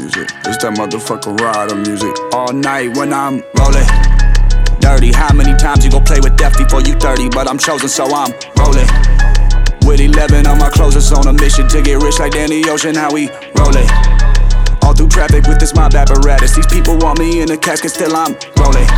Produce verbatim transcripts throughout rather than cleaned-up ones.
music. It's that motherfucking rider music. All night when I'm rolling. Dirty, how many times you gon' play with death before you thirty? But I'm chosen, so I'm rolling. With eleven on my closest, on a mission to get rich like Danny Ocean, how we rolling. All through traffic with this mob apparatus. These people want me in a casket, still I'm rolling.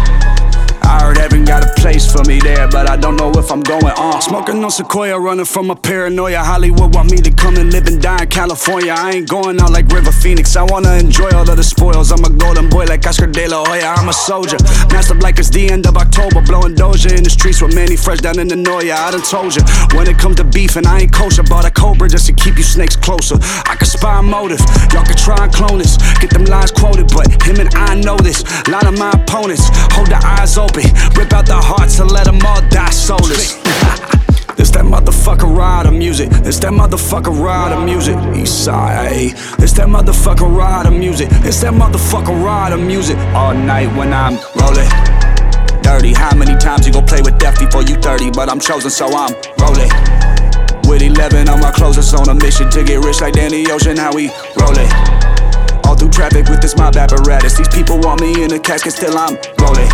I heard heaven got a place for me there, but I don't know if I'm going on. Smoking on Sequoia, running from a paranoia. Hollywood want me to come and live and die in California. I ain't going out like River Phoenix. I wanna enjoy all of the spoils. I'm a golden boy like Oscar De La Hoya. I'm a soldier, masked up like it's the end of October. Blowing Doja in the streets with Manny Fresh down in the Noya. I done told you, when it comes to beef and I ain't kosher, bought a Cobra just to keep you snakes closer. I can spy a motive, y'all can try and clone this. Get them lines quoted, but him and I know this. A lot of my opponents hold their eyes open, rip out the hearts and let them all die soulless. This that motherfucking rider music. This that motherfucking rider music. Eastside, ayy. This that motherfucking rider music. This that motherfucking rider music. All night when I'm rolling. Dirty, how many times you gon' play with death before you thirty? But I'm chosen, so I'm rolling. With eleven on my closest, on a mission to get rich like Danny Ocean, how we rolling. All through traffic with this mob apparatus. These people want me in a casket, still I'm rolling.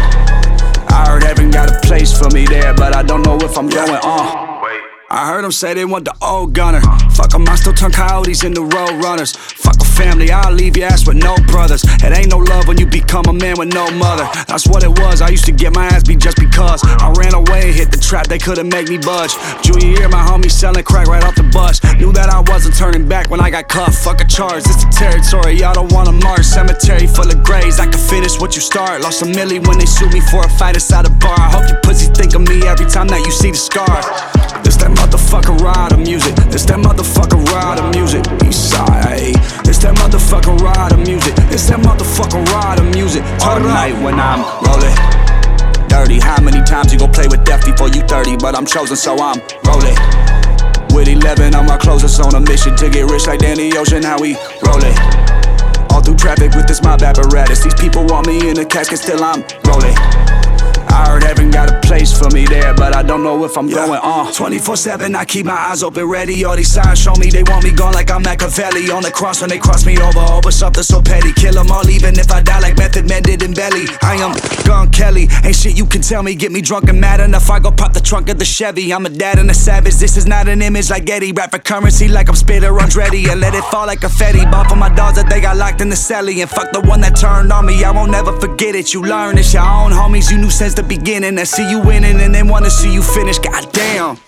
I heard heaven got a place for me there, but I don't know if I'm going on. I heard them say they want the old gunner. Fuck them, I still turn coyotes into road runners. Fuck a family, I'll leave your ass with no brothers. It ain't no love when you become a man with no mother. That's what it was, I used to get my ass beat just because I ran away and hit the trap, they couldn't make me budge. Junior year, my homie selling crack right off the bus. Knew that I wasn't turning back when I got cut. Fuck a charge, this the territory, y'all don't wanna march. Cemetery full of graves, I can finish what you start. Lost a milli when they sued me for a fight inside a bar. I hope you pussy think of me every time that you see the scar. This that motherfucking rider music. This that motherfucking rider music. Eastside, ayy. This that motherfucking rider music. This that motherfucking rider music. All night when I'm rolling. Dirty, how many times you gon' play with death before you thirty? But I'm chosen, so I'm rolling. With eleven on my closest, on a mission to get rich like Danny Ocean, how we rolling. All through traffic with this mob apparatus. These people want me in a casket, still I'm rolling. I heard heaven got a place for me there, but I don't know if I'm yeah. going on. twenty-four seven, I keep my eyes open, ready. All these signs show me they want me gone like I'm Machiavelli. On the cross when they cross me over, over something so petty. Kill them all even if I die like Method Man did in Belly. I am Gun Kelly, ain't shit you can tell me. Get me drunk and mad enough, I go pop the trunk of the Chevy. I'm a dad and a savage, this is not an image like Getty. Rap for currency like I'm Spitter Andretti, and let it fall like confetti. Bought for my dogs that they got locked in the celly. And fuck the one that turned on me, I won't never forget it. You learn it's your own homies, you knew since the beginning. I see you winning and they wanna see you finish, goddamn.